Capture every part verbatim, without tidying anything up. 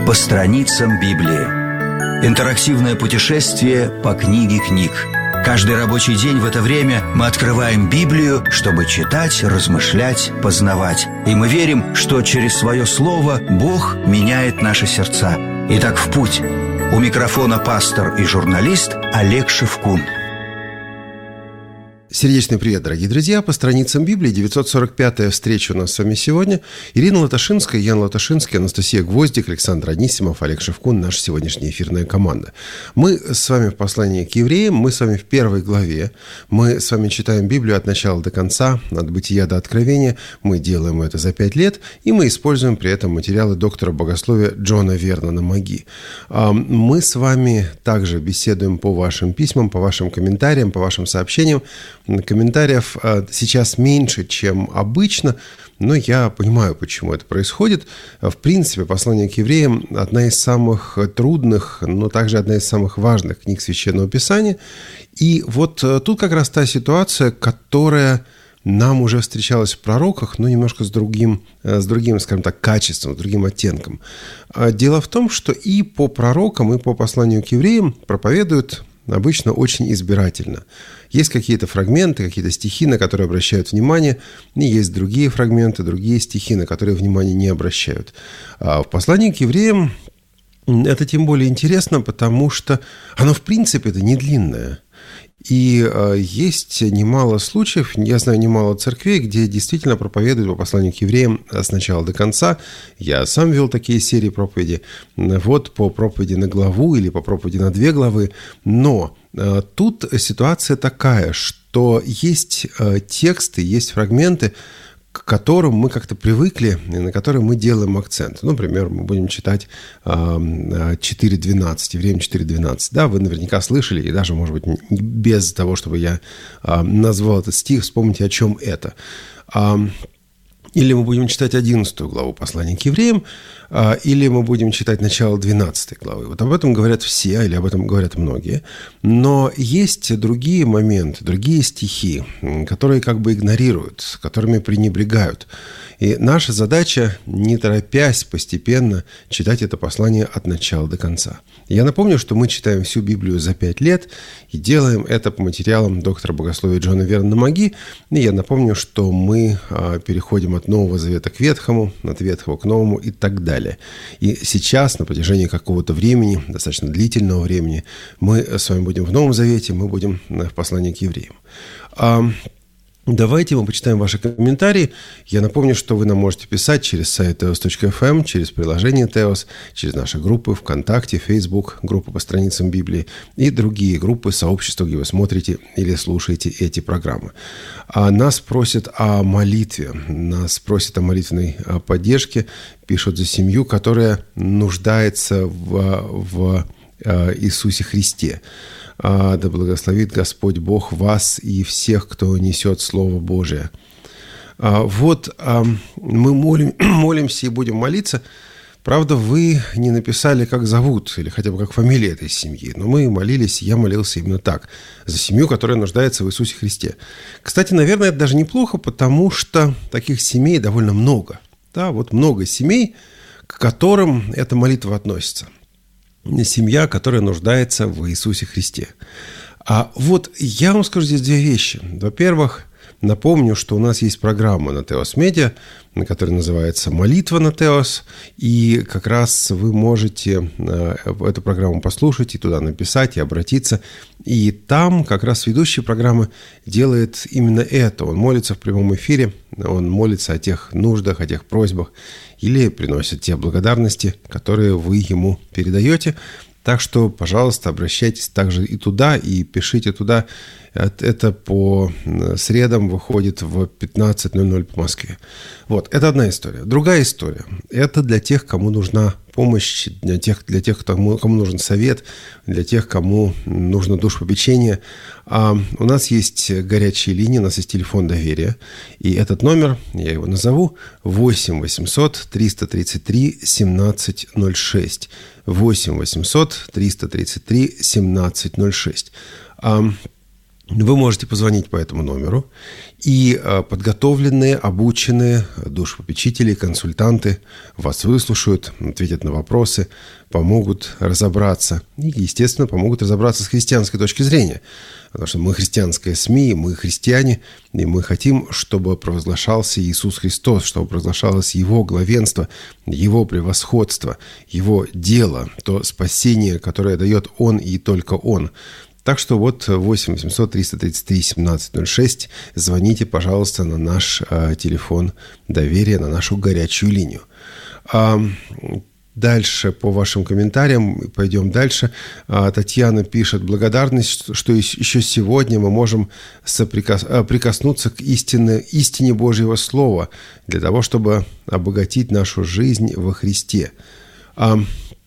По страницам Библии. Интерактивное путешествие по книге книг. Каждый рабочий день в это время мы открываем Библию, чтобы читать, размышлять, познавать. И мы верим, что через свое слово Бог меняет наши сердца. Итак, в путь. У микрофона пастор и журналист Олег Шевкун. Сердечный привет, дорогие друзья! По страницам Библии, девятьсот сорок пятая встреча у нас с вами сегодня. Ирина Латашинская, Ян Латашинский, Анастасия Гвоздик, Александр Анисимов, Олег Шевкун, наша сегодняшняя эфирная команда. Мы с вами в послании к евреям, мы с вами в первой главе. Мы с вами читаем Библию от начала до конца, от Бытия до Откровения. Мы делаем это за пять лет, и мы используем при этом материалы доктора богословия Джона Вернона Маги. Мы с вами также беседуем по вашим письмам, по вашим комментариям, по вашим сообщениям. Комментариев сейчас меньше, чем обычно, но я понимаю, почему это происходит. В принципе, послание к евреям – одна из самых трудных, но также одна из самых важных книг Священного Писания. И вот тут как раз та ситуация, которая нам уже встречалась в пророках, но немножко с другим, с другим, скажем так, качеством, с другим оттенком. Дело в том, что и по пророкам, и по посланию к евреям проповедуют обычно очень избирательно. Есть какие-то фрагменты, какие-то стихи, на которые обращают внимание, и есть другие фрагменты, другие стихи, на которые внимание не обращают. А в послании к евреям это тем более интересно, потому что оно, в принципе, это не длинное. И э, есть немало случаев, я знаю немало церквей, где действительно проповедуют по посланию к евреям с начала до конца. Я сам вел такие серии проповеди, вот по проповеди на главу или по проповеди на две главы. Но э, тут ситуация такая, что есть э, тексты, есть фрагменты, к которым мы как-то привыкли, и на которые мы делаем акцент. Например, мы будем читать четыре двенадцать, Евреям четыре двенадцать. Да, вы наверняка слышали, и даже, может быть, без того, чтобы я назвал этот стих, вспомните, о чем это. Или мы будем читать одиннадцатую главу послания к евреям, или мы будем читать начало двенадцатой главы. Вот об этом говорят все, или об этом говорят многие. Но есть другие моменты, другие стихи, которые как бы игнорируют, которыми пренебрегают. И наша задача, не торопясь, постепенно читать это послание от начала до конца. Я напомню, что мы читаем всю Библию за пять лет и делаем это по материалам доктора богословия Джона Вернона Маги. И я напомню, что мы переходим от Нового Завета к Ветхому, от Ветхого к Новому и так далее. И сейчас, на протяжении какого-то времени, достаточно длительного времени, мы с вами будем в Новом Завете, мы будем в послании к евреям. Давайте мы почитаем ваши комментарии. Я напомню, что вы нам можете писать через сайт теос точка эф эм, через приложение Теос, через наши группы ВКонтакте, Facebook, группы по страницам Библии и другие группы, сообщества, где вы смотрите или слушаете эти программы. А нас просят о молитве, нас просят о молитвенной поддержке, пишут за семью, которая нуждается в, в Иисусе Христе. Да благословит Господь Бог вас и всех, кто несет Слово Божие. Вот мы молим, молимся и будем молиться. Правда, вы не написали, как зовут, или хотя бы как фамилия этой семьи. Но мы молились, я молился именно так. За семью, которая нуждается в Иисусе Христе. Кстати, наверное, это даже неплохо, потому что таких семей довольно много. Да, вот много семей, к которым эта молитва относится. Семья, которая нуждается в Иисусе Христе. А вот я вам скажу здесь две вещи. Во-первых, напомню, что у нас есть программа на Теос Медиа, которая называется «Молитва на Теос», и как раз вы можете эту программу послушать и туда написать, и обратиться. И там как раз ведущий программы делает именно это. Он молится в прямом эфире, он молится о тех нуждах, о тех просьбах, или приносит те благодарности, которые вы ему передаете. Так что, пожалуйста, обращайтесь также и туда, и пишите туда. Это по средам выходит в пятнадцать ноль ноль по Москве. Вот, это одна история. Другая история. Это для тех, кому нужна помощь, для тех, для тех кому, кому нужен совет, для тех, кому нужно душепопечение. А у нас есть горячие линии, у нас есть телефон доверия. И этот номер, я его назову, восемь восемьсот триста тридцать три семнадцать ноль шесть. восемь восемьсот триста тридцать три семнадцать ноль шесть. Вы можете позвонить по этому номеру, и подготовленные, обученные душепопечители, консультанты вас выслушают, ответят на вопросы, помогут разобраться. И, естественно, помогут разобраться с христианской точки зрения. Потому что мы христианская СМИ, мы христиане, и мы хотим, чтобы провозглашался Иисус Христос, чтобы провозглашалось Его главенство, Его превосходство, Его дело, то спасение, которое дает Он и только Он. Так что вот восемь восемьсот триста тридцать три семнадцать ноль шесть. Звоните, пожалуйста, на наш э, телефон доверия, на нашу горячую линию. А, дальше по вашим комментариям, пойдем дальше. А, Татьяна пишет: благодарность, что еще сегодня мы можем соприкос... прикоснуться к истине, истине Божьего Слова для того, чтобы обогатить нашу жизнь во Христе. А,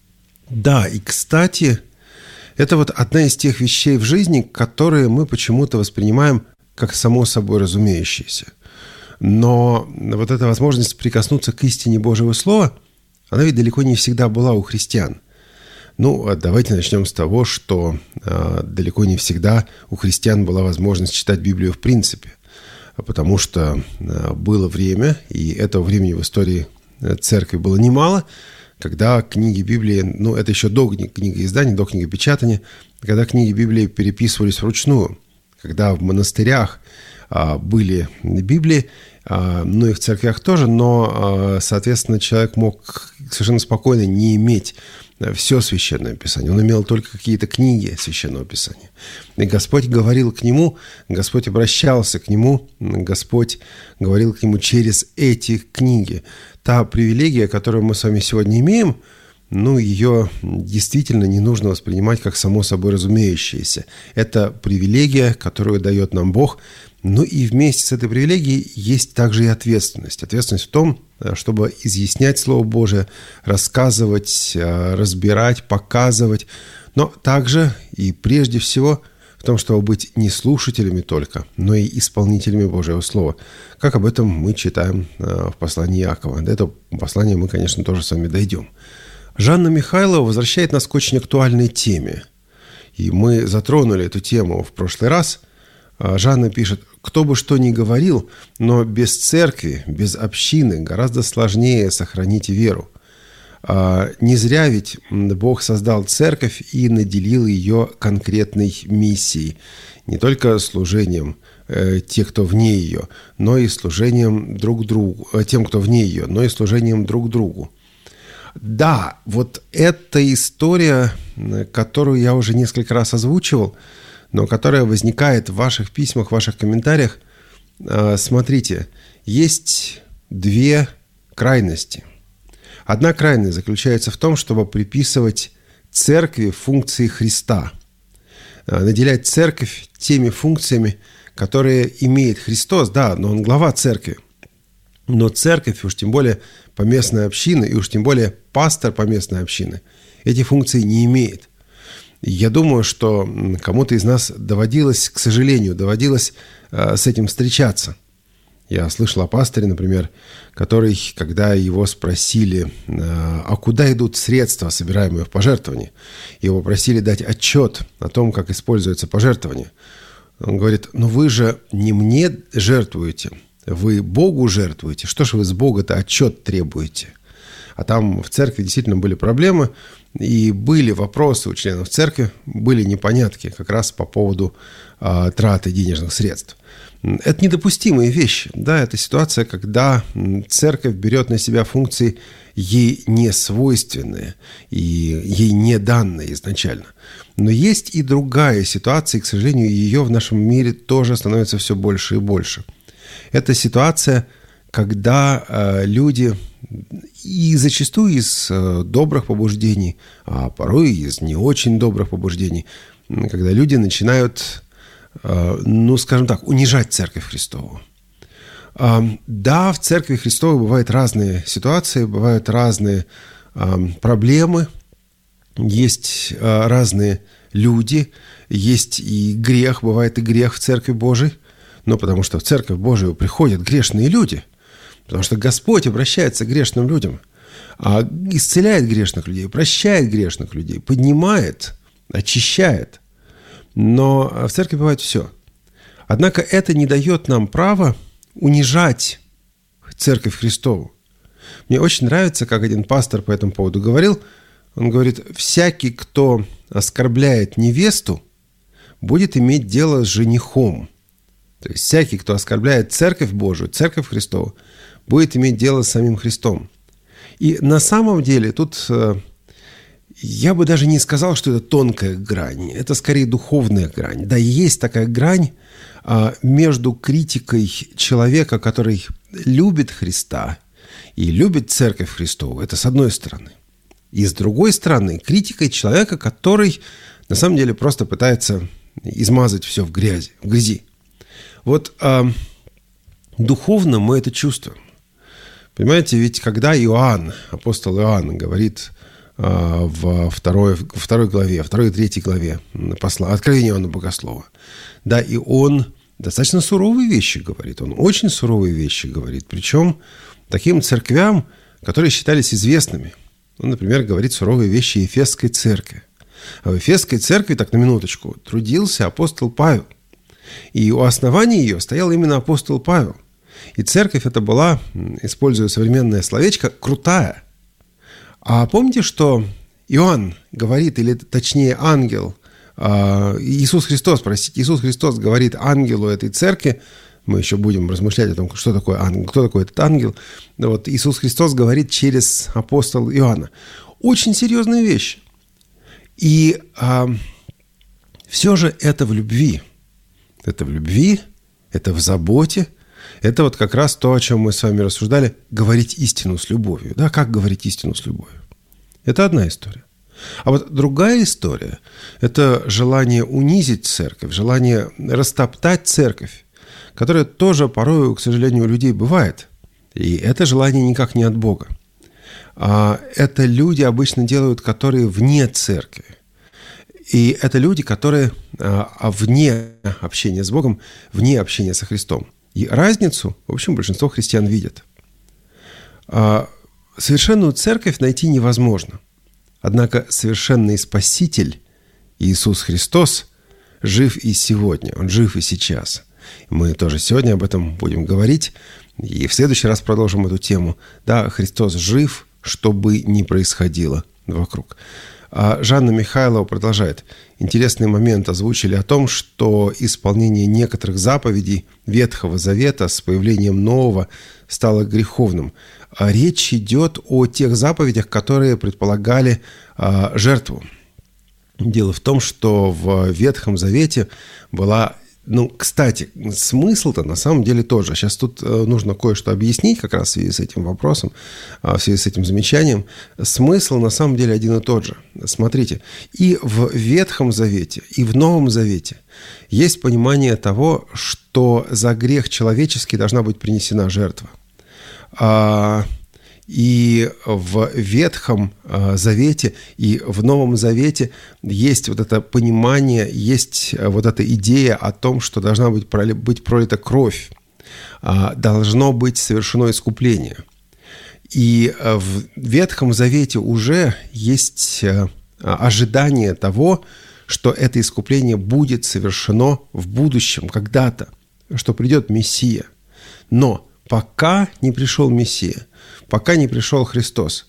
да, и кстати... Это вот одна из тех вещей в жизни, которые мы почему-то воспринимаем как само собой разумеющиеся. Но вот эта возможность прикоснуться к истине Божьего Слова, она ведь далеко не всегда была у христиан. Ну, давайте начнем с того, что э, далеко не всегда у христиан была возможность читать Библию в принципе. Потому что э, было время, и этого времени в истории церкви было немало, когда книги Библии, ну, это еще до книгоиздания, до книгопечатания, когда книги Библии переписывались вручную, когда в монастырях а, были Библии, а, ну и в церквях тоже, но, а, соответственно, человек мог совершенно спокойно не иметь все Священное Писание. Он имел только какие-то книги Священного Писания. И Господь говорил к нему, Господь обращался к нему, Господь говорил к нему через эти книги. Та привилегия, которую мы с вами сегодня имеем, ну, ее действительно не нужно воспринимать как само собой разумеющееся. Это привилегия, которую дает нам Бог. Ну и вместе с этой привилегией есть также и ответственность. Ответственность в том, чтобы изъяснять Слово Божие, рассказывать, разбирать, показывать. Но также и прежде всего в том, чтобы быть не слушателями только, но и исполнителями Божьего Слова. Как об этом мы читаем в послании Иакова. До этого послания мы, конечно, тоже с вами дойдем. Жанна Михайлова возвращает нас к очень актуальной теме. И мы затронули эту тему в прошлый раз. Жанна пишет: «Кто бы что ни говорил, но без церкви, без общины гораздо сложнее сохранить веру. Не зря ведь Бог создал церковь и наделил ее конкретной миссией. Не только служением э, тех, кто вне ее, но и служением друг другу, э, тем, кто вне ее, но и служением друг другу». Да, вот эта история, которую я уже несколько раз озвучивал, но которая возникает в ваших письмах, в ваших комментариях. Э, смотрите, есть две крайности. Одна крайность заключается в том, чтобы приписывать церкви функции Христа, наделять церковь теми функциями, которые имеет Христос. Да, но Он глава церкви. Но церковь, уж тем более поместная община, и уж тем более пастор поместной общины, эти функции не имеет. Я думаю, что кому-то из нас доводилось, к сожалению, доводилось с этим встречаться. Я слышал о пасторе, например, который, когда его спросили, а куда идут средства, собираемые в пожертвовании, его просили дать отчет о том, как используется пожертвование. Он говорит: ну вы же не мне жертвуете, вы Богу жертвуете. Что ж вы с Бога-то отчет требуете? А там в церкви действительно были проблемы, и были вопросы у членов церкви, были непонятки как раз по поводу а, траты денежных средств. Это недопустимые вещи. Да, это ситуация, когда церковь берет на себя функции ей не свойственные и ей не данные изначально. Но есть и другая ситуация, и, к сожалению, ее в нашем мире тоже становится все больше и больше. Это ситуация, когда э, люди, и зачастую из э, добрых побуждений, а порой из не очень добрых побуждений, когда люди начинают, э, ну, скажем так, унижать Церковь Христову. Э, да, в Церкви Христовой бывают разные ситуации, бывают разные э, проблемы, есть э, разные люди, есть и грех, бывает и грех в Церкви Божией, но потому что в Церковь Божию приходят грешные люди. Потому что Господь обращается к грешным людям, исцеляет грешных людей, прощает грешных людей, поднимает, очищает. Но в церкви бывает все. Однако это не дает нам права унижать Церковь Христову. Мне очень нравится, как один пастор по этому поводу говорил. Он говорит: всякий, кто оскорбляет невесту, будет иметь дело с женихом. То есть всякий, кто оскорбляет Церковь Божию, Церковь Христову, будет иметь дело с самим Христом. И на самом деле тут я бы даже не сказал, что это тонкая грань. Это скорее духовная грань. Да, есть такая грань между критикой человека, который любит Христа и любит Церковь Христову. Это с одной стороны. И с другой стороны, критикой человека, который на самом деле просто пытается измазать все в грязи, в грязи. Вот э, духовно мы это чувствуем. Понимаете, ведь когда Иоанн, апостол Иоанн, говорит э, во второй, во второй главе, второй и третьей главе посла, Откровения Иоанна Богослова, да, и он достаточно суровые вещи говорит, он очень суровые вещи говорит, причем таким церквям, которые считались известными. Он, например, говорит суровые вещи Ефесской церкви. А в Ефесской церкви, так на минуточку, трудился апостол Павел. И у основания ее стоял именно апостол Павел. И церковь эта была, используя современное словечко, крутая. А помните, что Иоанн говорит, или точнее ангел, Иисус Христос, простите, Иисус Христос говорит ангелу этой церкви, мы еще будем размышлять о том, что такое ангел, кто такой этот ангел. Вот Иисус Христос говорит через апостола Иоанна. Очень серьезная вещь. И а, все же это в любви. Это в любви, это в заботе. Это вот как раз то, о чем мы с вами рассуждали, говорить истину с любовью. Да, как говорить истину с любовью? Это одна история. А вот другая история – это желание унизить церковь, желание растоптать церковь, которое тоже порой, к сожалению, у людей бывает. И это желание никак не от Бога. А это люди обычно делают, которые вне церкви. И это люди, которые а, вне общения с Богом, вне общения со Христом. И разницу, в общем, большинство христиан видят. А, совершенную церковь найти невозможно. Однако совершенный Спаситель Иисус Христос жив и сегодня, Он жив и сейчас. Мы тоже сегодня об этом будем говорить, и в следующий раз продолжим эту тему. Да, Христос жив, что бы ни происходило вокруг. А Жанна Михайлова продолжает. Интересный момент озвучили о том, что исполнение некоторых заповедей Ветхого Завета с появлением Нового стало греховным. А речь идет о тех заповедях, которые предполагали а, жертву. Дело в том, что в Ветхом Завете была... Ну, кстати, смысл-то на самом деле тоже. Сейчас тут нужно кое-что объяснить как раз в связи с этим вопросом, в связи с этим замечанием. Смысл на самом деле один и тот же. Смотрите, и в Ветхом Завете, и в Новом Завете есть понимание того, что за грех человеческий должна быть принесена жертва. И в Ветхом Завете и в Новом Завете есть вот это понимание, есть вот эта идея о том, что должна быть, быть пролита кровь, должно быть совершено искупление. И в Ветхом Завете уже есть ожидание того, что это искупление будет совершено в будущем, когда-то, что придет Мессия. Но пока не пришел Мессия, пока не пришел Христос,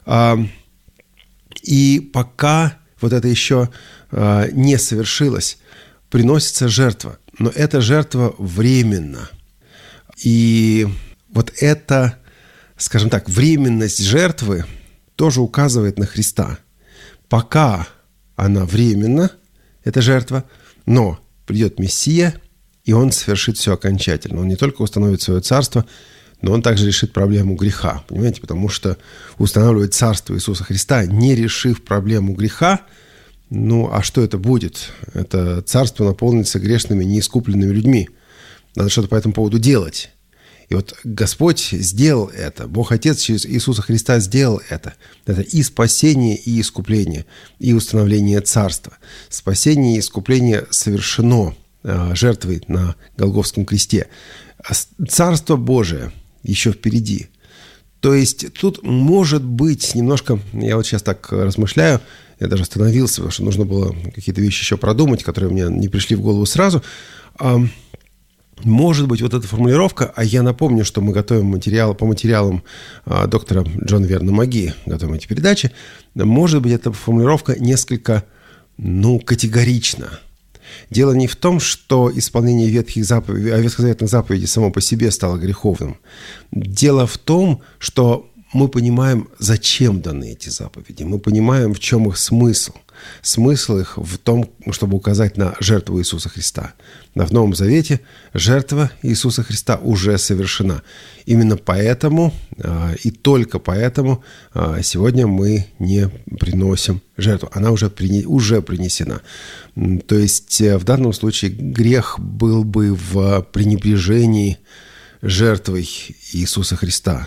и пока вот это еще не совершилось, приносится жертва. Но эта жертва временна. И вот эта, скажем так, временность жертвы тоже указывает на Христа. Пока она временна, эта жертва, но придет Мессия, и Он совершит все окончательно. Он не только установит свое царство, но Он также решит проблему греха. Понимаете? Потому что устанавливать царство Иисуса Христа, не решив проблему греха, ну, а что это будет? Это царство наполнится грешными, неискупленными людьми. Надо что-то по этому поводу делать. И вот Господь сделал это. Бог Отец через Иисуса Христа сделал это. Это и спасение, и искупление, и установление царства. Спасение и искупление совершено жертвой на Голгофском кресте. Царство Божие еще впереди. То есть тут может быть немножко, я вот сейчас так размышляю, я даже остановился, потому что нужно было какие-то вещи еще продумать, которые мне не пришли в голову сразу. может быть, вот эта формулировка, а я напомню, что мы готовим материал, по материалам а, доктора Джона Верна Маги, готовим эти передачи, может быть, эта формулировка несколько, ну, категорична. Дело не в том, что исполнение ветхих заповедей, ветхозаветных заповедей само по себе стало греховным. Дело в том, что мы понимаем, зачем даны эти заповеди. Мы понимаем, в чем их смысл. Смысл их в том, чтобы указать на жертву Иисуса Христа. В Новом Завете жертва Иисуса Христа уже совершена. Именно поэтому и только поэтому сегодня мы не приносим жертву. Она уже, уже принесена. То есть в данном случае грех был бы в пренебрежении жертвой Иисуса Христа.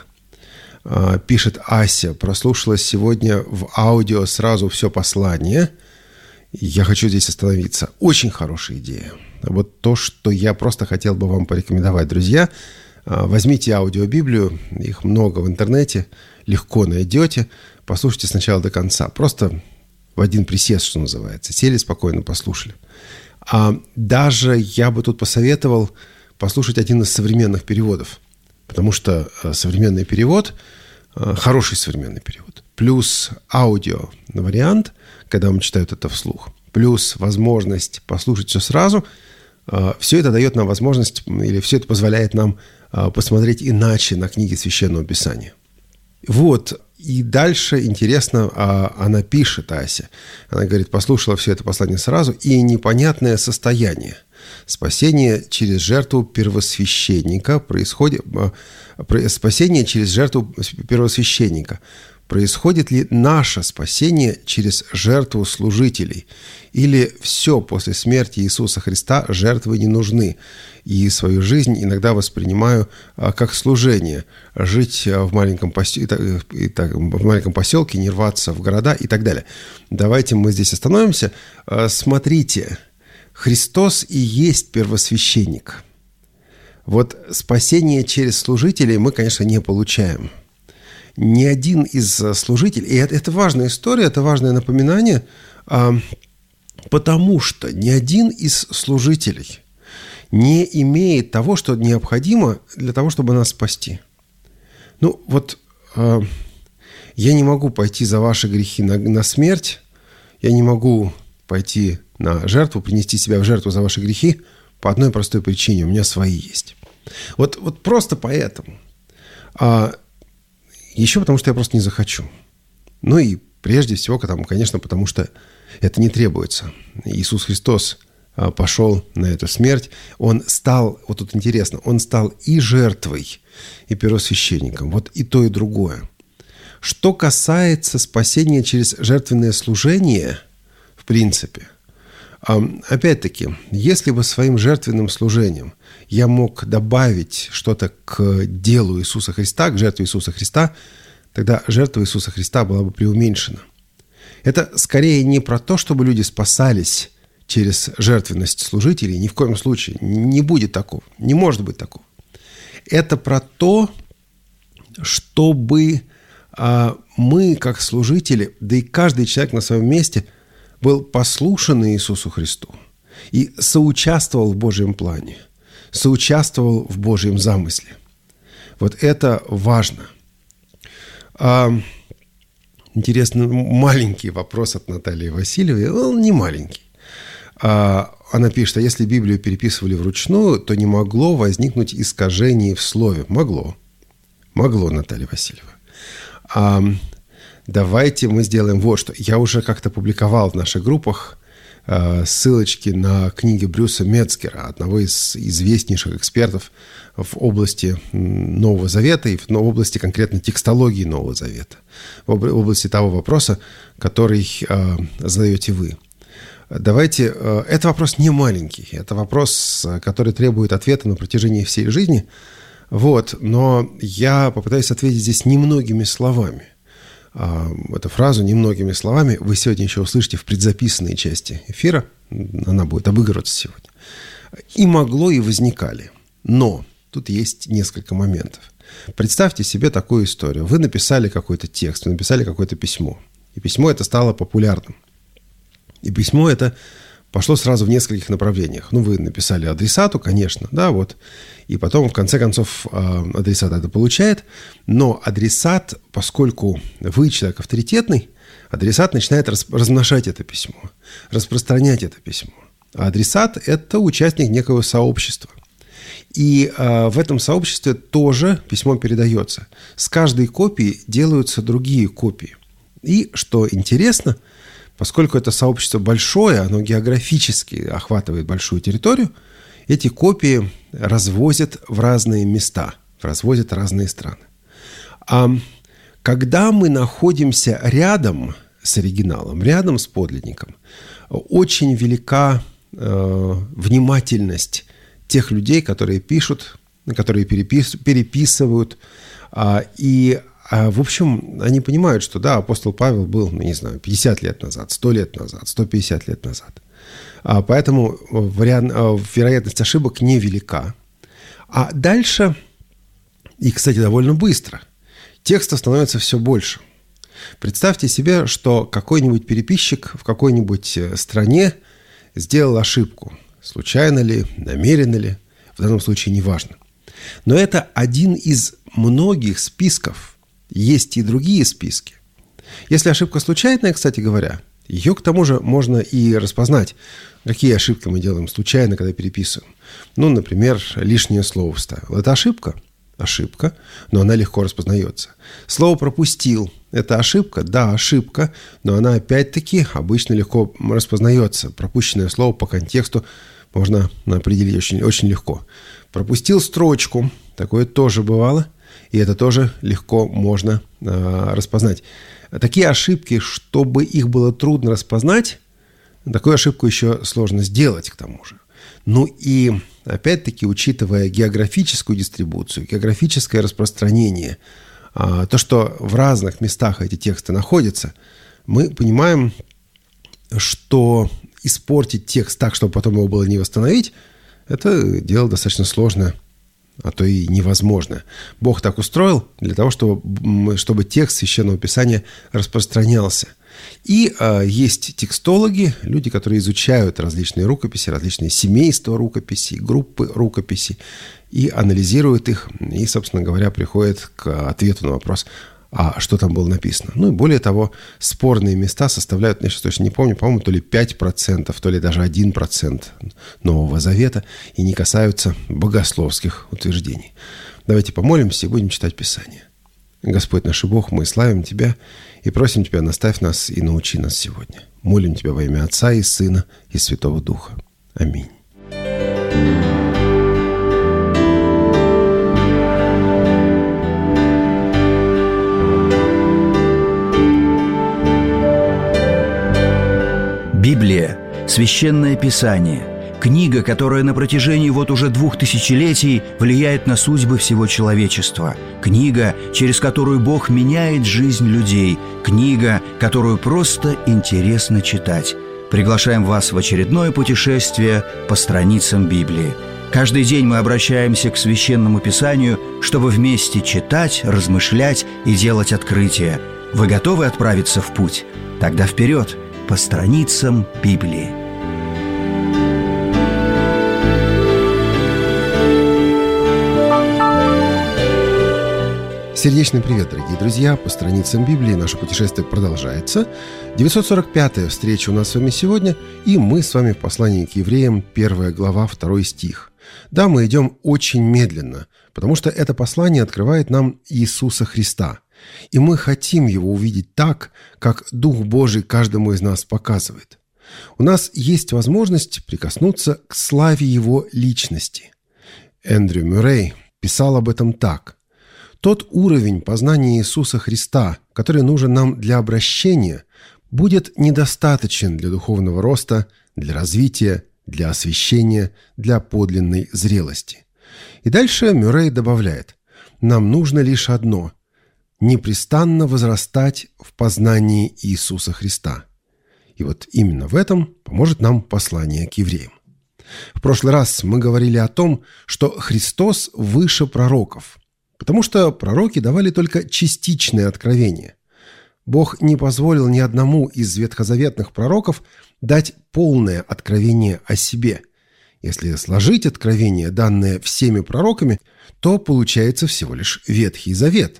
Пишет Ася, прослушала сегодня в аудио сразу все послание. Я хочу здесь остановиться. Очень хорошая идея. Вот то, что я просто хотел бы вам порекомендовать, друзья. Возьмите аудиобиблию, их много в интернете, легко найдете. Послушайте сначала до конца. Просто в один присест, что называется. Сели спокойно, послушали. А даже я бы тут посоветовал послушать один из современных переводов. Потому что современный перевод, хороший современный перевод, плюс аудио вариант, когда вам читают это вслух, плюс возможность послушать все сразу, все это дает нам возможность, или все это позволяет нам посмотреть иначе на книги Священного Писания. Вот, и дальше интересно, она пишет, Ася, она говорит, послушала все это послание сразу, и непонятное состояние. Спасение через жертву первосвященника происходит... Спасение через жертву первосвященника. Происходит ли наше спасение через жертву служителей? Или все после смерти Иисуса Христа жертвы не нужны? И свою жизнь иногда воспринимаю как служение. Жить в маленьком, поселке, в маленьком поселке, не рваться в города и так далее. Давайте мы здесь остановимся. Смотрите, Христос и есть первосвященник. Вот спасение через служителей мы, конечно, не получаем. Ни один из служителей, и это, это важная история, это важное напоминание, потому что ни один из служителей не имеет того, что необходимо для того, чтобы нас спасти. Ну, вот я не могу пойти за ваши грехи на, на смерть, я не могу пойти на жертву, принести себя в жертву за ваши грехи по одной простой причине. У меня свои есть. Вот, вот просто поэтому. А еще потому, что я просто не захочу. Ну и прежде всего, конечно, потому что это не требуется. Иисус Христос пошел на эту смерть. Он стал, вот тут интересно, он стал и жертвой, и первосвященником. Вот и то, и другое. Что касается спасения через жертвенное служение, в принципе, опять-таки, если бы своим жертвенным служением я мог добавить что-то к делу Иисуса Христа, к жертве Иисуса Христа, тогда жертва Иисуса Христа была бы преуменьшена. Это скорее не про то, чтобы люди спасались через жертвенность служителей, ни в коем случае. Не будет такого, не может быть такого. Это про то, чтобы а, мы, как служители, да и каждый человек на своем месте, был послушан Иисусу Христу и соучаствовал в Божьем плане, соучаствовал в Божьем замысле. Вот это важно. А, интересно, маленький вопрос от Натальи Васильевой. Он не маленький. А, она пишет, а если Библию переписывали вручную, то не могло возникнуть искажение в слове. Могло. Могло, Наталья Васильева. А, давайте мы сделаем вот что. Я уже как-то публиковал в наших группах э, ссылочки на книги Брюса Мецгера, одного из известнейших экспертов в области Нового Завета и в области конкретно текстологии Нового Завета, в области того вопроса, который э, задаете вы. Давайте, э, это вопрос не маленький, это вопрос, который требует ответа на протяжении всей жизни. Вот, но я попытаюсь ответить здесь немногими словами. Эту фразу немногими словами вы сегодня еще услышите в предзаписанной части эфира. Она будет обыгрываться сегодня. И могло, и возникали. Но тут есть несколько моментов. Представьте себе такую историю. Вы написали какой-то текст, вы написали какое-то письмо. И письмо это стало популярным. И письмо это пошло сразу в нескольких направлениях. Ну, вы написали адресату, конечно, да, вот. И потом, в конце концов, адресат это получает. Но адресат, поскольку вы человек авторитетный, адресат начинает размножать это письмо, распространять это письмо. А адресат – это участник некого сообщества. И э, в этом сообществе тоже письмо передается. С каждой копии делаются другие копии. И, что интересно, поскольку это сообщество большое, оно географически охватывает большую территорию, эти копии развозят в разные места, развозят в разные страны. А когда мы находимся рядом с оригиналом, рядом с подлинником, очень велика э, внимательность тех людей, которые пишут, которые перепис, переписывают. А, и, а, в общем, они понимают, что да, апостол Павел был, ну, не знаю, пятьдесят лет назад, сто лет назад, сто пятьдесят лет назад. А, поэтому вариант, а, вероятность ошибок невелика. А дальше, и, кстати, довольно быстро, текстов становится все больше. Представьте себе, что какой-нибудь переписчик в какой-нибудь стране сделал ошибку. Случайно ли, намеренно ли, в данном случае неважно. Но это один из многих списков. Есть и другие списки. Если ошибка случайная, кстати говоря, ее к тому же можно и распознать. Какие ошибки мы делаем случайно, когда переписываем. Ну, например, лишнее слово вставил. Это ошибка? Ошибка, но она легко распознается. Слово «пропустил» – это ошибка? Да, ошибка, но она опять-таки обычно легко распознается. Пропущенное слово по контексту можно определить очень, очень легко. Пропустил строчку, такое тоже бывало, и это тоже легко можно э, распознать. Такие ошибки, чтобы их было трудно распознать, такую ошибку еще сложно сделать к тому же. Ну и опять-таки, учитывая географическую дистрибуцию, географическое распространение, э, то, что в разных местах эти тексты находятся, мы понимаем, что испортить текст так, чтобы потом его было не восстановить, это дело достаточно сложное, а то и невозможное. Бог так устроил для того, чтобы, чтобы текст Священного Писания распространялся. И э, есть текстологи, люди, которые изучают различные рукописи, различные семейства рукописей, группы рукописей, и анализируют их, и, собственно говоря, приходят к ответу на вопрос, а что там было написано. Ну и более того, спорные места составляют, я сейчас точно не помню, по-моему, то ли пять процентов, то ли даже один процент Нового Завета и не касаются богословских утверждений. Давайте помолимся и будем читать Писание. Господь наш и Бог, мы славим Тебя и просим Тебя, наставь нас и научи нас сегодня. Молим Тебя во имя Отца и Сына и Святого Духа. Аминь. Библия – Священное Писание, книга, которая на протяжении вот уже двух тысячелетий влияет на судьбы всего человечества, книга, через которую Бог меняет жизнь людей, книга, которую просто интересно читать. Приглашаем вас в очередное путешествие по страницам Библии. Каждый день мы обращаемся к Священному Писанию, чтобы вместе читать, размышлять и делать открытия. Вы готовы отправиться в путь? Тогда вперед! По страницам Библии. Сердечный привет, дорогие друзья! По страницам Библии наше путешествие продолжается. девятьсот сорок пятая встреча у нас с вами сегодня, и мы с вами в послании к евреям, первая глава, второй стих. Да, мы идем очень медленно, потому что это послание открывает нам Иисуса Христа. И мы хотим Его увидеть так, как Дух Божий каждому из нас показывает. У нас есть возможность прикоснуться к славе Его личности. Эндрю Мюррей писал об этом так. «Тот уровень познания Иисуса Христа, который нужен нам для обращения, будет недостаточен для духовного роста, для развития, для освящения, для подлинной зрелости». И дальше Мюррей добавляет, «Нам нужно лишь одно – непрестанно возрастать в познании Иисуса Христа». И вот именно в этом поможет нам послание к евреям. В прошлый раз мы говорили о том, что Христос выше пророков, потому что пророки давали только частичное откровение. Бог не позволил ни одному из ветхозаветных пророков дать полное откровение о себе. Если сложить откровение, данное всеми пророками, то получается всего лишь Ветхий Завет.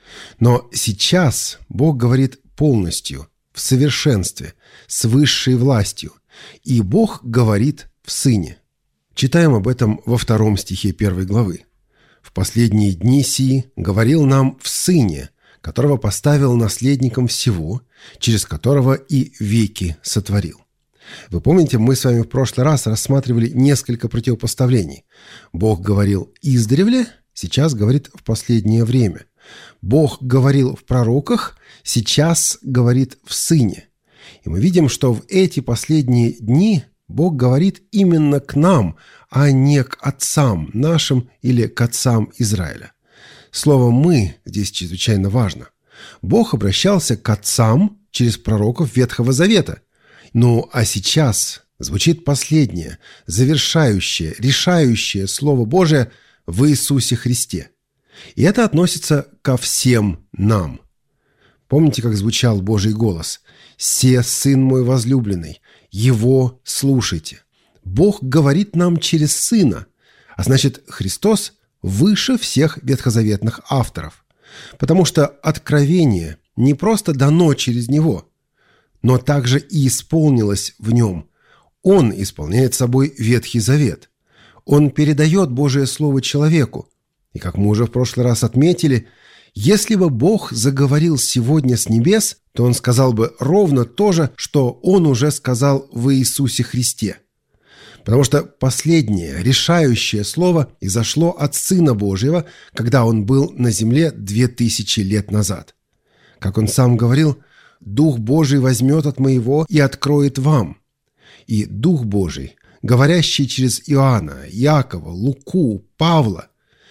Но сейчас Бог говорит полностью, в совершенстве, с высшей властью. И Бог говорит в Сыне. Читаем об этом во втором стихе первой главы. «В последние дни сии говорил нам в Сыне, которого поставил наследником всего, через которого и веки сотворил». Вы помните, мы с вами в прошлый раз рассматривали несколько противопоставлений. Бог говорил издревле, сейчас говорит в последнее время. Бог говорил в пророках, сейчас говорит в Сыне. И мы видим, что в эти последние дни Бог говорит именно к нам, а не к отцам нашим или к отцам Израиля. Слово «мы» здесь чрезвычайно важно. Бог обращался к отцам через пророков Ветхого Завета. Ну а сейчас звучит последнее, завершающее, решающее Слово Божие в Иисусе Христе. И это относится ко всем нам. Помните, как звучал Божий голос? «Се Сын мой возлюбленный, Его слушайте». Бог говорит нам через Сына, а значит, Христос выше всех ветхозаветных авторов, потому что откровение не просто дано через Него, но также и исполнилось в Нем. Он исполняет собой Ветхий Завет. Он передает Божие Слово человеку. И как мы уже в прошлый раз отметили, если бы Бог заговорил сегодня с небес, то Он сказал бы ровно то же, что Он уже сказал в Иисусе Христе. Потому что последнее, решающее слово изошло от Сына Божьего, когда Он был на земле две тысячи лет назад. Как Он сам говорил, «Дух Божий возьмет от моего и откроет вам». И Дух Божий, говорящий через Иоанна, Иакова, Луку, Павла,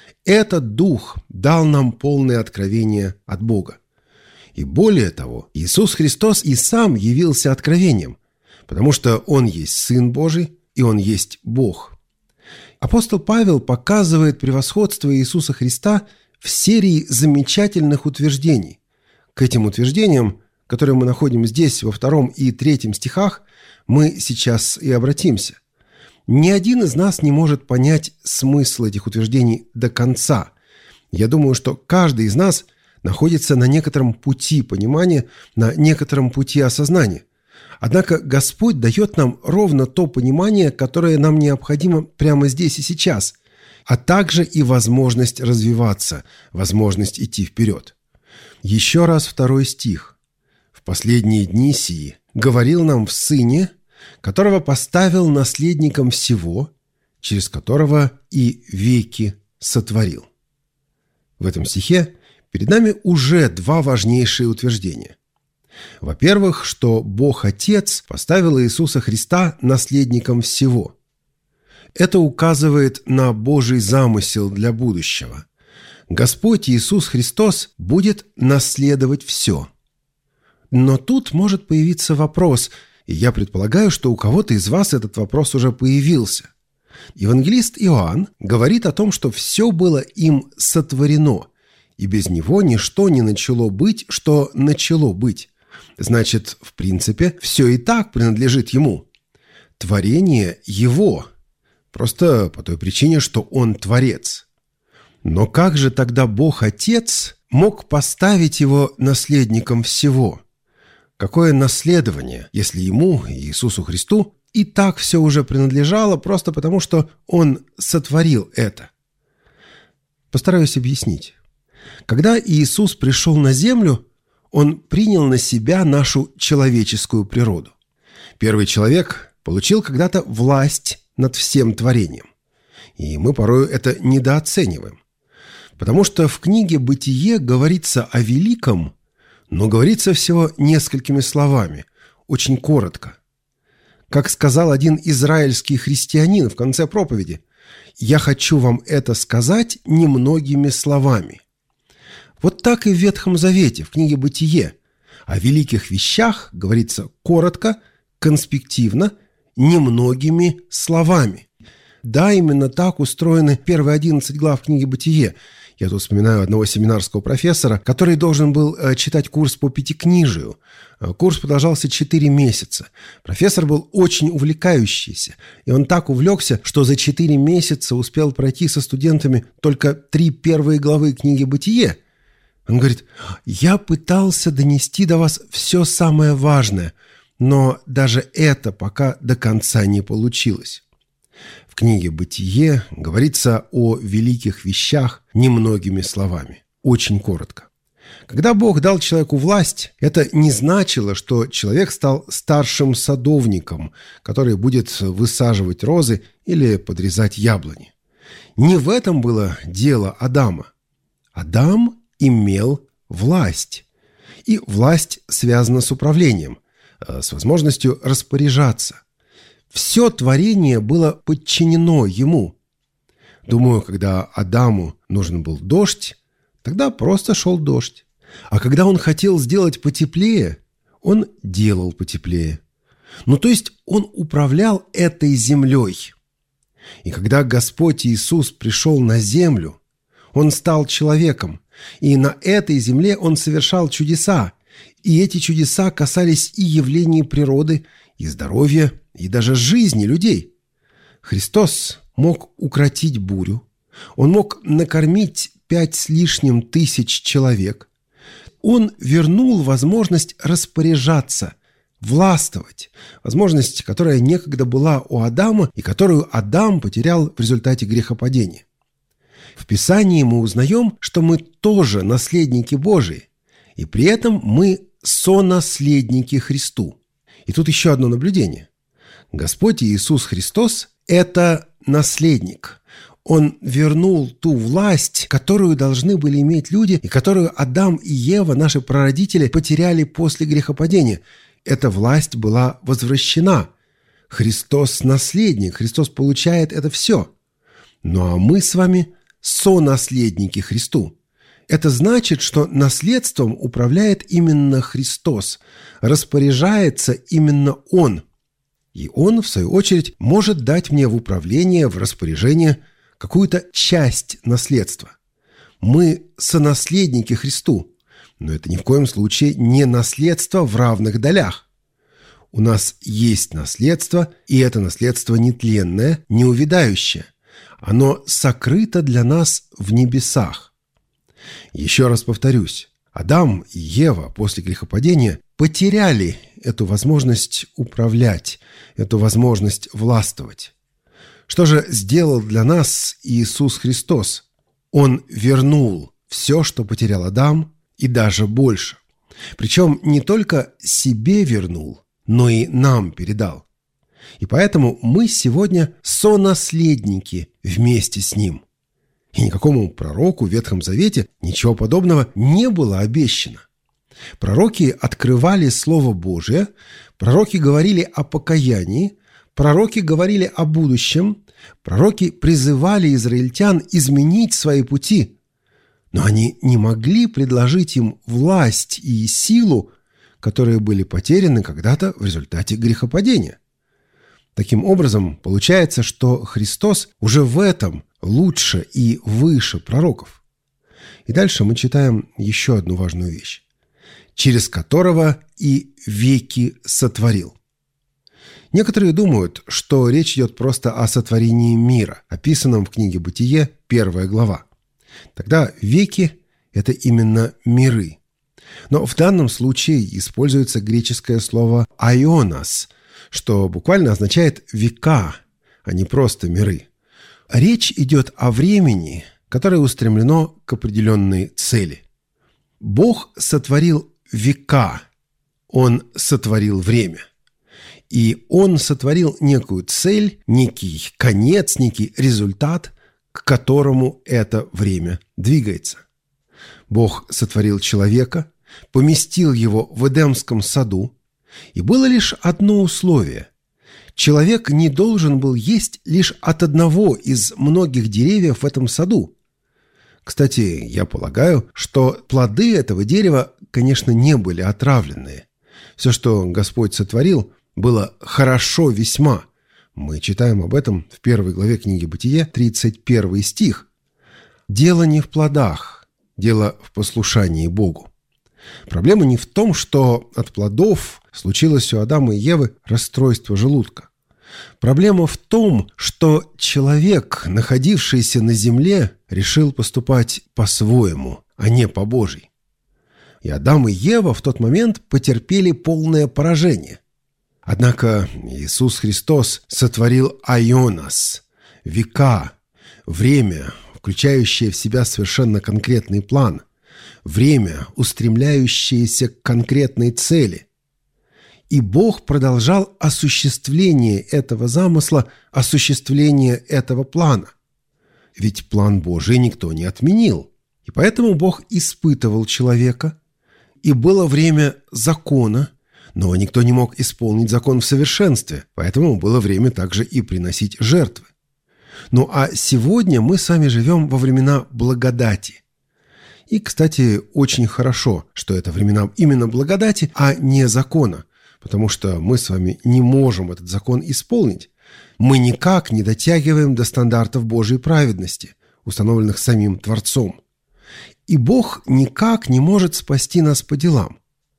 этот Дух дал нам полное откровение от Бога. И более того, Иисус Христос и сам явился откровением, потому что Он есть Сын Божий, и Он есть Бог. Апостол Павел показывает превосходство Иисуса Христа в серии замечательных утверждений. К этим утверждениям, которые мы находим здесь, во втором и третьем стихах, мы сейчас и обратимся. Ни один из нас не может понять смысл этих утверждений до конца. Я думаю, что каждый из нас находится на некотором пути понимания, на некотором пути осознания. Однако Господь дает нам ровно то понимание, которое нам необходимо прямо здесь и сейчас, а также и возможность развиваться, возможность идти вперед. Еще раз второй стих. «В последние дни сии говорил нам в Сыне, которого поставил наследником всего, через которого и веки сотворил». В этом стихе перед нами уже два важнейшие утверждения. Во-первых, что Бог Отец поставил Иисуса Христа наследником всего. Это указывает на Божий замысел для будущего. Господь Иисус Христос будет наследовать все. Но тут может появиться вопрос, и я предполагаю, что у кого-то из вас этот вопрос уже появился. Евангелист Иоанн говорит о том, что все было им сотворено, и без него ничто не начало быть, что начало быть. Значит, в принципе, все и так принадлежит ему. Творение его, просто по той причине, что он творец. Но как же тогда Бог Отец мог поставить его наследником всего? Какое наследование, если ему, Иисусу Христу, и так все уже принадлежало, просто потому что он сотворил это? Постараюсь объяснить. Когда Иисус пришел на землю, Он принял на себя нашу человеческую природу. Первый человек получил когда-то власть над всем творением. И мы порой это недооцениваем. Потому что в книге «Бытие» говорится о великом, но говорится всего несколькими словами, очень коротко. Как сказал один израильский христианин в конце проповеди, «Я хочу вам это сказать немногими словами». Вот так и в Ветхом Завете, в книге «Бытие». О великих вещах говорится коротко, конспективно, немногими словами. Да, именно так устроены первые одиннадцать глав книги «Бытие». Я тут вспоминаю одного семинарского профессора, который должен был читать курс по пятикнижию. Курс продолжался четыре месяца. Профессор был очень увлекающийся, и он так увлекся, что за четыре месяца успел пройти со студентами только три первые главы книги «Бытие». Он говорит: «Я пытался донести до вас все самое важное, но даже это пока до конца не получилось». В книге «Бытие» говорится о великих вещах немногими словами, очень коротко. Когда Бог дал человеку власть, это не значило, что человек стал старшим садовником, который будет высаживать розы или подрезать яблони. Не в этом было дело Адама. Адам имел власть. И власть связана с управлением, с возможностью распоряжаться. Все творение было подчинено ему. Думаю, когда Адаму нужен был дождь, тогда просто шел дождь. А когда он хотел сделать потеплее, он делал потеплее. Ну, то есть он управлял этой землей. И когда Господь Иисус пришел на землю, он стал человеком. И на этой земле он совершал чудеса. И эти чудеса касались и явлений природы, и здоровья, и даже жизни людей. Христос мог укротить бурю. Он мог накормить пять с лишним тысяч человек. Он вернул возможность распоряжаться, властвовать. Возможность, которая некогда была у Адама и которую Адам потерял в результате грехопадения. В Писании мы узнаем, что мы тоже наследники Божии, и при этом мы сонаследники Христу. И тут еще одно наблюдение. Господь Иисус Христос – это наследник. Он вернул ту власть, которую должны были иметь люди, и которую Адам и Ева, наши прародители, потеряли после грехопадения. Эта власть была возвращена. Христос – наследник, Христос получает это все. Ну а мы с вами – сонаследники Христу. Это значит, что наследством управляет именно Христос, распоряжается именно Он. И Он, в свою очередь, может дать мне в управление, в распоряжение какую-то часть наследства. Мы сонаследники Христу, но это ни в коем случае не наследство в равных долях. У нас есть наследство, и это наследство нетленное, неувядающее. Оно сокрыто для нас в небесах. Еще раз повторюсь, Адам и Ева после грехопадения потеряли эту возможность управлять, эту возможность властвовать. Что же сделал для нас Иисус Христос? Он вернул все, что потерял Адам, и даже больше. Причем не только себе вернул, но и нам передал. И поэтому мы сегодня сонаследники вместе с Ним. И никакому пророку в Ветхом Завете ничего подобного не было обещано. Пророки открывали Слово Божие, пророки говорили о покаянии, пророки говорили о будущем, пророки призывали израильтян изменить свои пути, но они не могли предложить им власть и силу, которые были потеряны когда-то в результате грехопадения. Таким образом, получается, что Христос уже в этом лучше и выше пророков. И дальше мы читаем еще одну важную вещь. «Через которого и веки сотворил». Некоторые думают, что речь идет просто о сотворении мира, описанном в книге «Бытие», первая глава. Тогда веки – это именно миры. Но в данном случае используется греческое слово «айонос», что буквально означает «века», а не просто «миры». Речь идет о времени, которое устремлено к определенной цели. Бог сотворил века, Он сотворил время. И Он сотворил некую цель, некий конец, некий результат, к которому это время двигается. Бог сотворил человека, поместил его в Эдемском саду, и было лишь одно условие. Человек не должен был есть лишь от одного из многих деревьев в этом саду. Кстати, я полагаю, что плоды этого дерева, конечно, не были отравленные. Все, что Господь сотворил, было хорошо весьма. Мы читаем об этом в первой главе книги «Бытие», тридцать первый стих. дело не в плодах, дело в послушании Богу. Проблема не в том, что от плодов случилось у Адама и Евы расстройство желудка. Проблема в том, что человек, находившийся на земле, решил поступать по-своему, а не по-божьей. И Адам и Ева в тот момент потерпели полное поражение. Однако Иисус Христос сотворил айонос, века, время, включающее в себя совершенно конкретный план, время, устремляющееся к конкретной цели. И Бог продолжал осуществление этого замысла, осуществление этого плана. Ведь план Божий никто не отменил. И поэтому Бог испытывал человека, и было время закона, но никто не мог исполнить закон в совершенстве, поэтому было время также и приносить жертвы. Ну а сегодня мы с вами живем во времена благодати. И, кстати, очень хорошо, что это времена именно благодати, а не закона, потому что мы с вами не можем этот закон исполнить. Мы никак не дотягиваем до стандартов Божьей праведности, установленных самим Творцом. И Бог никак не может спасти нас по делам.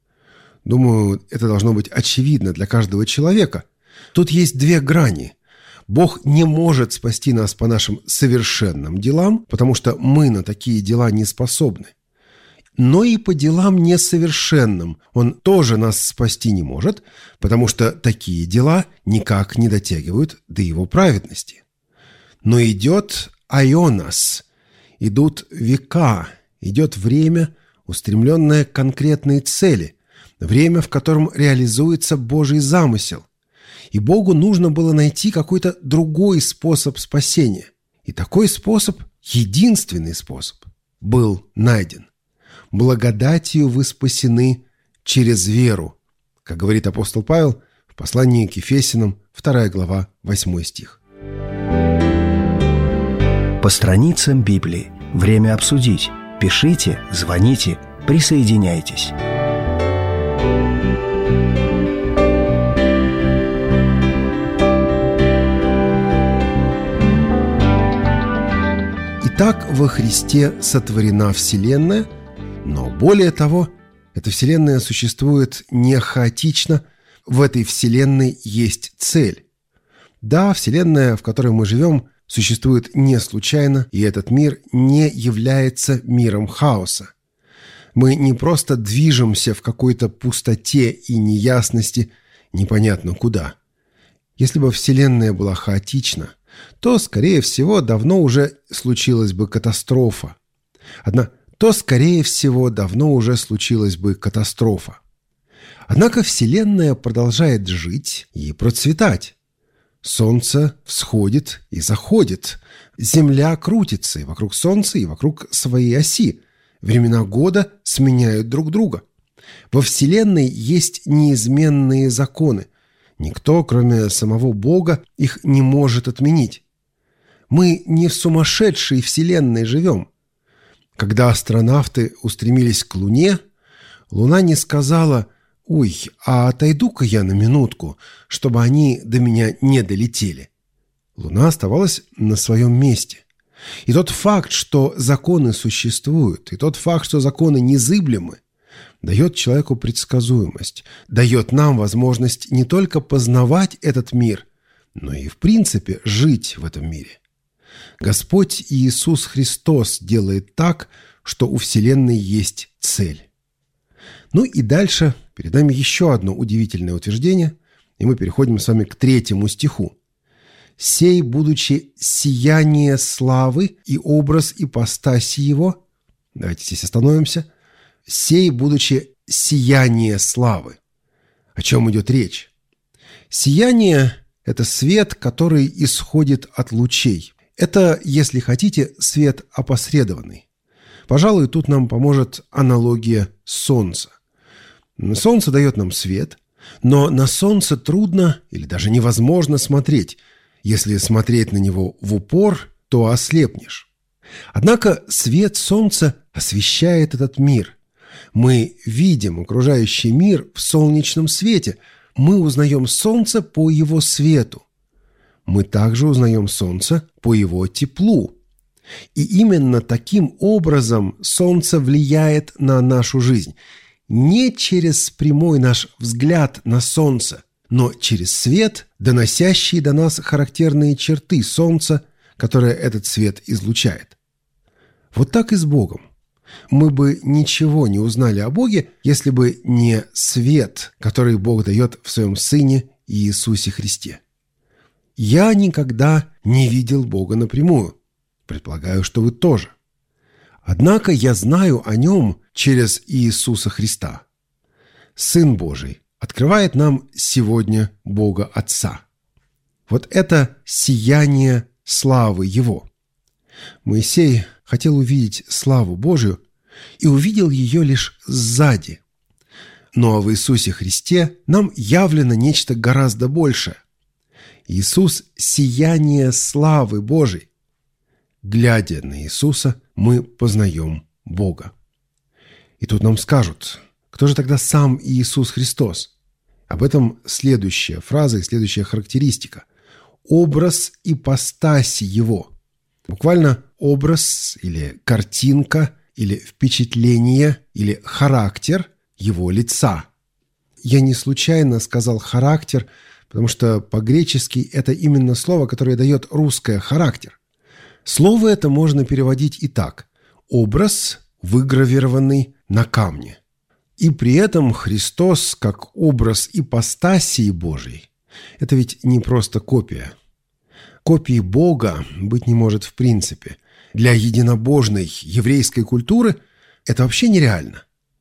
Думаю, это должно быть очевидно для каждого человека. Тут есть две грани. Бог не может спасти нас по нашим совершенным делам, потому что мы на такие дела не способны. Но и по делам несовершенным Он тоже нас спасти не может, потому что такие дела никак не дотягивают до Его праведности. Но идет айонос, идут века, идет время, устремленное к конкретной цели, время, в котором реализуется Божий замысел. И Богу нужно было найти какой-то другой способ спасения. И такой способ, единственный способ, был найден. Благодатью вы спасены через веру, как говорит апостол Павел в послании к Ефесянам, вторая глава, восьмой стих. По страницам Библии. Время обсудить. Пишите, звоните, присоединяйтесь. Итак, во Христе сотворена Вселенная, но более того, эта Вселенная существует не хаотично, в этой Вселенной есть цель. Да, Вселенная, в которой мы живем, существует не случайно, и этот мир не является миром хаоса. Мы не просто движемся в какой-то пустоте и неясности, непонятно куда. Если бы Вселенная была хаотична, то, скорее всего, давно уже случилась бы катастрофа. Однако, то, скорее всего, давно уже случилась бы катастрофа. Однако Вселенная продолжает жить и процветать. Солнце всходит и заходит. Земля крутится и вокруг Солнца, и вокруг своей оси. Времена года сменяют друг друга. Во Вселенной есть неизменные законы. Никто, кроме самого Бога, их не может отменить. Мы не в сумасшедшей Вселенной живем. Когда астронавты устремились к Луне, Луна не сказала: «Ой, а отойду-ка я на минутку, чтобы они до меня не долетели». Луна оставалась на своем месте. И тот факт, что законы существуют, и тот факт, что законы незыблемы, дает человеку предсказуемость, дает нам возможность не только познавать этот мир, но и, в принципе, жить в этом мире. Господь Иисус Христос делает так, что у Вселенной есть цель. Ну и дальше перед нами еще одно удивительное утверждение, и мы переходим с вами к третьему стиху. «Сей, будучи сияние славы и образ ипостаси его». Давайте здесь остановимся. «Сей, будучи сияние славы». О чем идет речь? Сияние – это свет, который исходит от лучей. Это, если хотите, свет опосредованный. Пожалуй, тут нам поможет аналогия солнца. Солнце дает нам свет, но на солнце трудно или даже невозможно смотреть. Если смотреть на него в упор, то ослепнешь. Однако свет солнца освещает этот мир. Мы видим окружающий мир в солнечном свете. Мы узнаем солнце по его свету. Мы также узнаем солнце по его теплу. И именно таким образом Солнце влияет на нашу жизнь. Не через прямой наш взгляд на Солнце, но через свет, доносящий до нас характерные черты Солнца, которое этот свет излучает. Вот так и с Богом. Мы бы ничего не узнали о Боге, если бы не свет, который Бог дает в Своем Сыне Иисусе Христе. Я никогда не видел Бога напрямую. Предполагаю, что вы тоже. Однако я знаю о Нем через Иисуса Христа. Сын Божий открывает нам сегодня Бога Отца. Вот это сияние славы Его. Моисей хотел увидеть славу Божию и увидел ее лишь сзади. Но в Иисусе Христе нам явлено нечто гораздо большее. Иисус – сияние славы Божией. Глядя на Иисуса, мы познаем Бога. И тут нам скажут, кто же тогда сам Иисус Христос? Об этом следующая фраза и следующая характеристика. Образ ипостаси Его. Буквально образ или картинка, или впечатление, или характер Его лица. Я не случайно сказал «характер», потому что по-гречески это именно слово, которое дает русское «характер». Слово это можно переводить и так – образ, выгравированный на камне. И при этом Христос, как образ ипостасии Божией, это ведь не просто копия. Копии Бога быть не может в принципе. Для единобожной еврейской культуры это вообще нереально.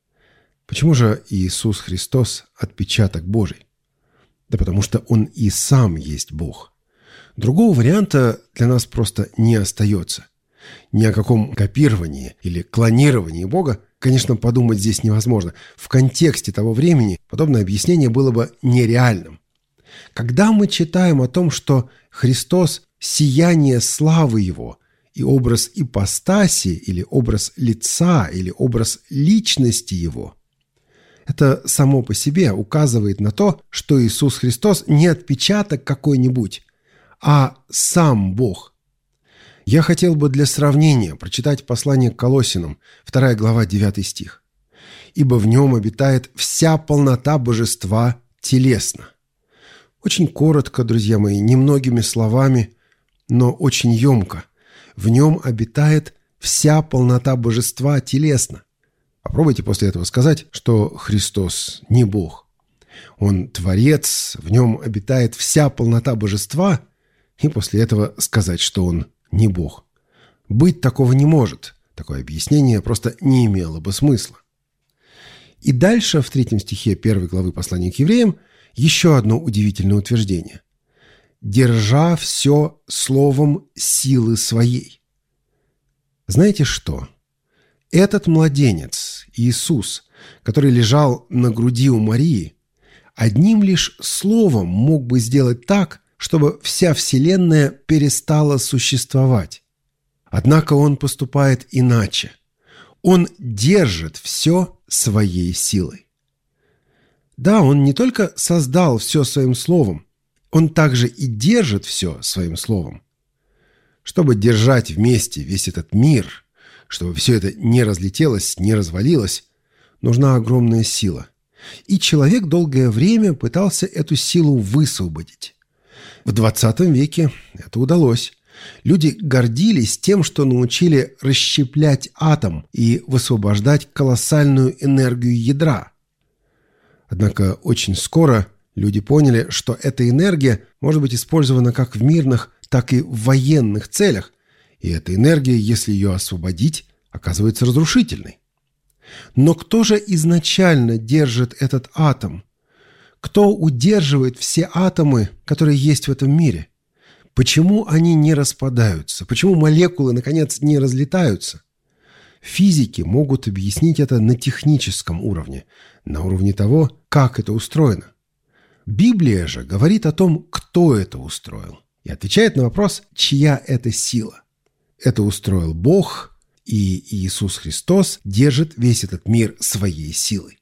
Почему же Иисус Христос – отпечаток Божий? Да потому что Он и сам есть Бог. Другого варианта для нас просто не остается. Ни о каком копировании или клонировании Бога, конечно, подумать здесь невозможно. В контексте того времени подобное объяснение было бы нереальным. Когда мы читаем о том, что Христос – сияние славы Его, и образ ипостаси, или образ лица, или образ личности Его, это само по себе указывает на то, что Иисус Христос не отпечаток какой-нибудь, а сам Бог. Я хотел бы для сравнения прочитать послание к Колоссянам, вторая глава, девятый стих. «Ибо в нем обитает вся полнота божества телесно». Очень коротко, друзья мои, немногими словами, но очень емко. В нем обитает вся полнота божества телесно. Попробуйте после этого сказать, что Христос не Бог. Он Творец, в нем обитает вся полнота божества, и после этого сказать, что Он не Бог. Быть такого не может. Такое объяснение просто не имело бы смысла. И дальше, в третьем стихе первой главы послания к евреям, еще одно удивительное утверждение. «Держа все словом силы своей». Знаете что? Этот младенец, Иисус, который лежал на груди у Марии, одним лишь словом мог бы сделать так, чтобы вся Вселенная перестала существовать. Однако Он поступает иначе. Он держит все своей силой. Да, Он не только создал все своим словом, Он также и держит все своим словом. Чтобы держать вместе весь этот мир, чтобы все это не разлетелось, не развалилось, нужна огромная сила. И человек долгое время пытался эту силу высвободить. В двадцатом веке это удалось. Люди гордились тем, что научили расщеплять атом и высвобождать колоссальную энергию ядра. Однако очень скоро люди поняли, что эта энергия может быть использована как в мирных, так и в военных целях, и эта энергия, если ее освободить, оказывается разрушительной. Но кто же изначально держит этот атом? Кто удерживает все атомы, которые есть в этом мире? Почему они не распадаются? Почему молекулы, наконец, не разлетаются? Физики могут объяснить это на техническом уровне, на уровне того, как это устроено. Библия же говорит о том, кто это устроил, и отвечает на вопрос, чья это сила. Это устроил Бог, и Иисус Христос держит весь этот мир своей силой.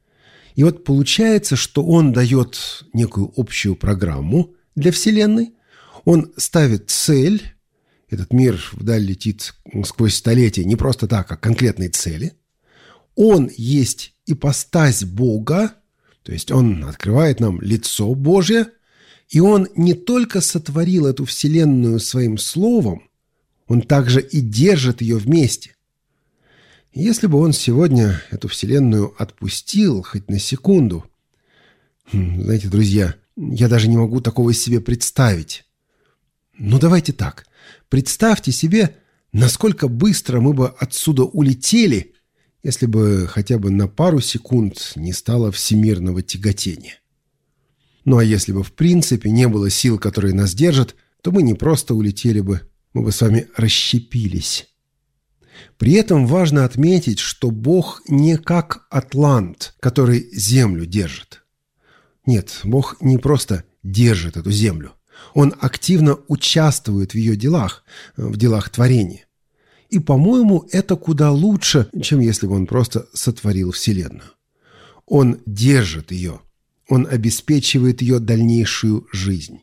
И вот получается, что Он дает некую общую программу для Вселенной, Он ставит цель, Этот мир вдаль летит сквозь столетия не просто так, а к конкретной цели. Он есть ипостась Бога, то есть Он открывает нам лицо Божье, и Он не только сотворил эту вселенную своим словом, Он также и держит ее вместе. Если бы Он сегодня эту вселенную отпустил хоть на секунду, знаете, друзья, я даже не могу такого себе представить. Но давайте так. Представьте себе, насколько быстро мы бы отсюда улетели, если бы хотя бы на пару секунд не стало всемирного тяготения. Ну а если бы в принципе не было сил, которые нас держат, то мы не просто улетели бы, мы бы с вами расщепились. При этом важно отметить, что Бог не как атлант, который землю держит. Нет, Бог не просто держит эту землю. Он активно участвует в ее делах, в делах творения. И, по-моему, это куда лучше, чем если бы он просто сотворил Вселенную. Он держит ее, он обеспечивает ее дальнейшую жизнь.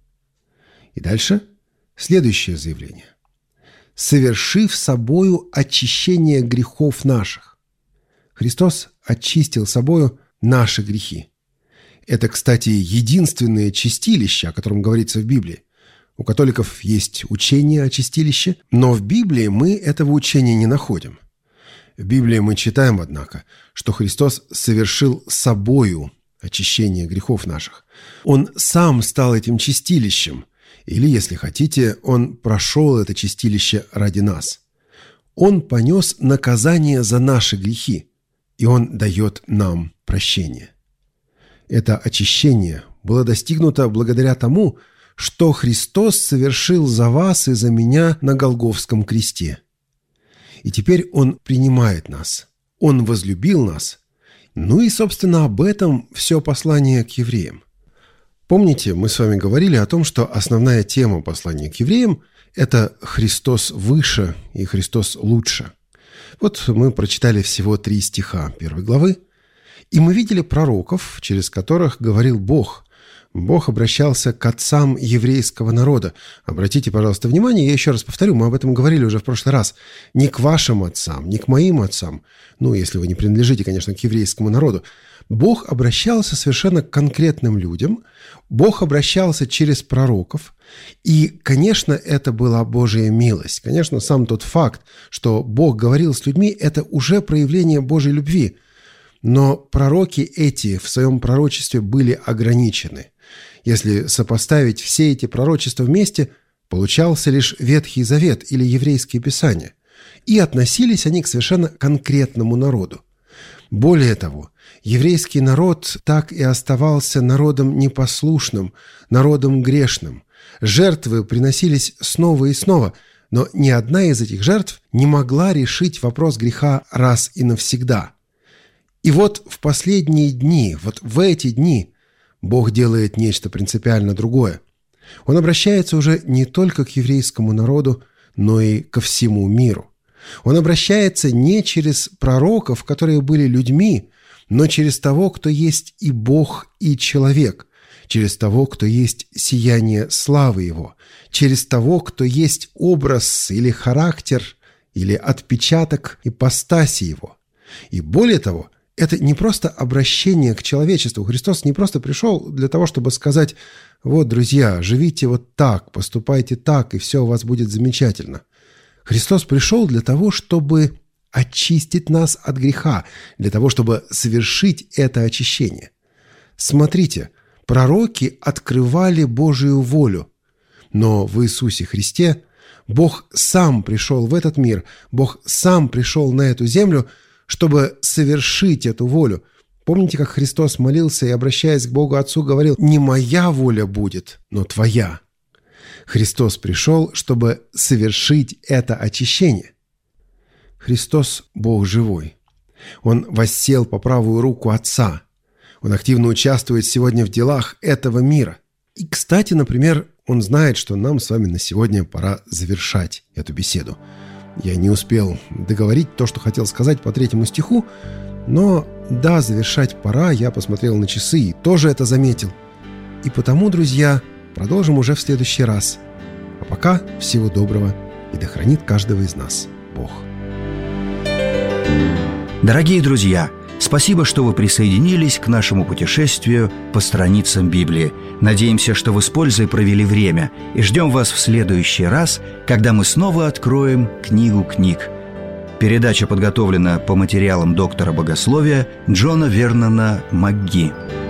И дальше следующее заявление. «Совершив собою очищение грехов наших». Христос очистил собою наши грехи. Это, кстати, единственное чистилище, о котором говорится в Библии. У католиков есть учение о чистилище, но в Библии мы этого учения не находим. В Библии мы читаем, однако, что Христос совершил собою очищение грехов наших. Он сам стал этим чистилищем, или, если хотите, Он прошел это чистилище ради нас. Он понес наказание за наши грехи, и Он дает нам прощение. Это очищение было достигнуто благодаря тому, что Христос совершил за вас и за меня на Голгофском кресте. И теперь Он принимает нас. Он возлюбил нас. Ну и, собственно, об этом все послание к евреям. Помните, мы с вами говорили о том, что основная тема послания к евреям – это Христос выше и Христос лучше. Вот мы прочитали всего три стиха первой главы, и мы видели пророков, через которых говорил Бог. Бог обращался к отцам еврейского народа. Обратите, пожалуйста, внимание, я еще раз повторю, мы об этом говорили уже в прошлый раз. Не к вашим отцам, не к моим отцам, ну, если вы не принадлежите, конечно, к еврейскому народу. Бог обращался совершенно к конкретным людям. Бог обращался через пророков. И, конечно, это была Божья милость. Конечно, сам тот факт, что Бог говорил с людьми, это уже проявление Божьей любви. Но пророки эти в своем пророчестве были ограничены. Если сопоставить все эти пророчества вместе, получался лишь Ветхий Завет или еврейские писания. И относились они к совершенно конкретному народу. Более того, еврейский народ так и оставался народом непослушным, народом грешным. Жертвы приносились снова и снова, но ни одна из этих жертв не могла решить вопрос греха раз и навсегда. И вот в последние дни, вот в эти дни, Бог делает нечто принципиально другое. Он обращается уже не только к еврейскому народу, но и ко всему миру. Он обращается не через пророков, которые были людьми, но через того, кто есть и Бог, и человек, через того, кто есть сияние славы Его, через того, кто есть образ или характер, или отпечаток ипостаси Его. И более того, это не просто обращение к человечеству. Христос не просто пришел для того, чтобы сказать: вот, друзья, живите вот так, поступайте так, и все у вас будет замечательно. Христос пришел для того, чтобы очистить нас от греха, для того, чтобы совершить это очищение. Смотрите, пророки открывали Божию волю, но в Иисусе Христе Бог сам пришел в этот мир, Бог сам пришел на эту землю, чтобы совершить эту волю. Помните, как Христос молился и, обращаясь к Богу Отцу, говорил: «Не моя воля будет, но твоя». Христос пришел, чтобы совершить это очищение. Христос – Бог живой. Он воссел по правую руку Отца. Он активно участвует сегодня в делах этого мира. И, кстати, например, Он знает, что нам с вами на сегодня пора завершать эту беседу. Я не успел договорить то, что хотел сказать по третьему стиху, но да, завершать пора, я посмотрел на часы и тоже это заметил. И потому, друзья, продолжим уже в следующий раз. А пока, всего доброго, и да хранит каждого из нас Бог. Дорогие друзья, спасибо, что вы присоединились к нашему путешествию по страницам Библии. Надеемся, что вы с пользой провели время, и ждем вас в следующий раз, когда мы снова откроем книгу книг. Передача подготовлена по материалам доктора богословия Джона Вернона МакГи.